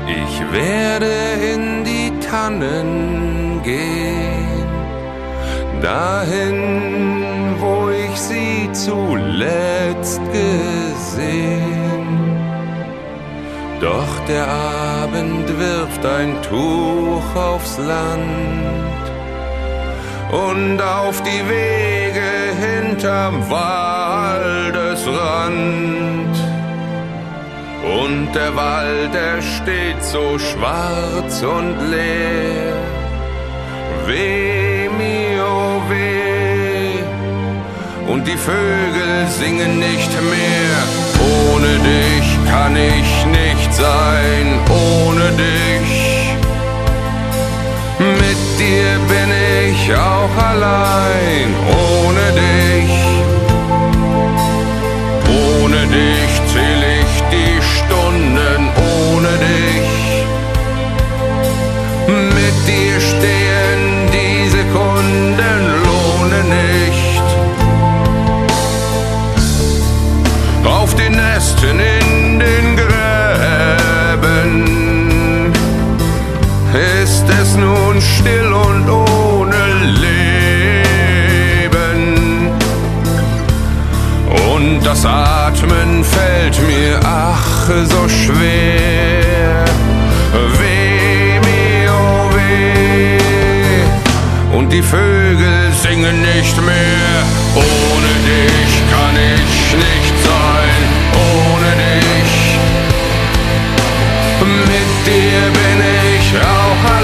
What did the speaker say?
Ich werde in die Tannen gehen, dahin, wo ich sie zuletzt gesehen. Doch der Abend wirft ein Tuch aufs Land und auf die Wege hinterm Waldesrand. Und der Wald, er steht so schwarz und leer. Weh mir, oh weh. Und die Vögel singen nicht mehr. Ohne dich kann ich nicht sein, ohne dich. Mit dir bin ich auch allein, ohne dich. Ohne dich zähl ich die Stunden, ohne dich. Mit dir stehen die Sekunden, lohne nicht. Auf den Nesten in den Gräben ist es nun still und ohne Leben. Und das Atmen fällt mir ach so schwer. Weh mir, oh weh. Und die Vögel singen nicht mehr. Ohne dich kann ich nicht sein, ohne dich. Mit dir bin ich auch